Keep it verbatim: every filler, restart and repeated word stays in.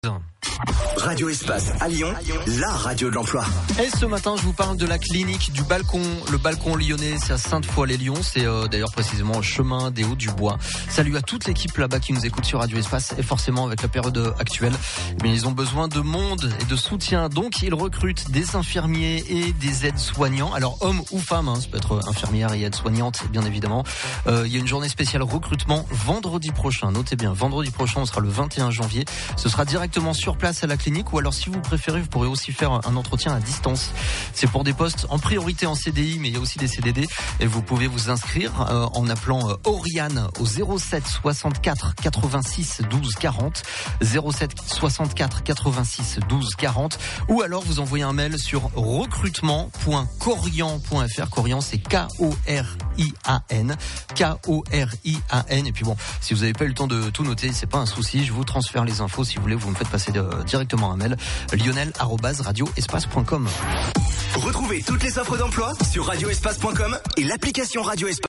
Radio Espace à Lyon, la radio de l'emploi. Et ce matin, je vous parle de la clinique du balcon. Le balcon lyonnais, c'est à Sainte-Foy-les-Lyons. C'est euh, d'ailleurs précisément le chemin des Hauts-du-Bois. Salut à toute l'équipe là-bas qui nous écoute sur Radio Espace. Et forcément, avec la période actuelle, eh bien, ils ont besoin de monde et de soutien. Donc, ils recrutent des infirmiers et des aides-soignants. Alors, hommes ou femmes, hein, ça peut être infirmière et aide-soignante, bien évidemment. Euh, il y a une journée spéciale recrutement vendredi prochain. Notez bien, vendredi prochain, on sera le vingt et un janvier. Ce sera directement sur place à la clinique, ou alors si vous préférez, vous pourrez aussi faire un entretien à distance. C'est pour des postes en priorité en C D I, mais il y a aussi des C D D et vous pouvez vous inscrire euh, en appelant euh, Oriane au zéro sept soixante-quatre quatre-vingt-six douze quarante, zéro sept soixante-quatre quatre-vingt-six douze quarante, ou alors vous envoyez un mail sur recrutement point corian point f r. Corian, c'est K O R I A N, K O R I A N. Et puis bon, si vous n'avez pas eu le temps de tout noter, c'est pas un souci, je vous transfère les infos si vous voulez, vous me faites passer de, directement un mail, lionel arobase radio espace point com. Retrouvez toutes les offres d'emploi sur radio espace point com et l'application Radio Espace.